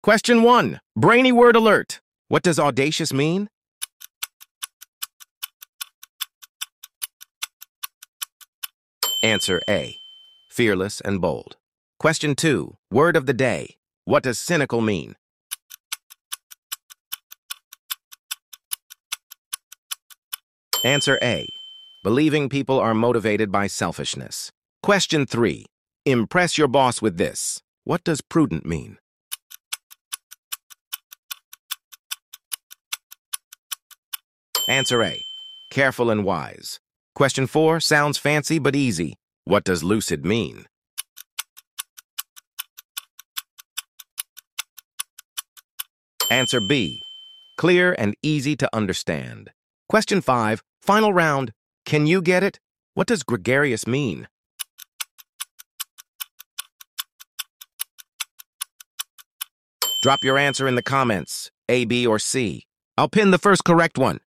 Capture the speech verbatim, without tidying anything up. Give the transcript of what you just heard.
Question one, brainy word alert. What does audacious mean? Answer A, fearless and bold. Question two, word of the day. What does cynical mean? Answer A, believing people are motivated by selfishness. Question three, impress your boss with this. What does prudent mean? Answer A, careful and wise. Question four, sounds fancy but easy. What does lucid mean? Answer B, clear and easy to understand. Question five, final round. Can you get it? What does gregarious mean? Drop your answer in the comments, A, B, or C. I'll pin the first correct one.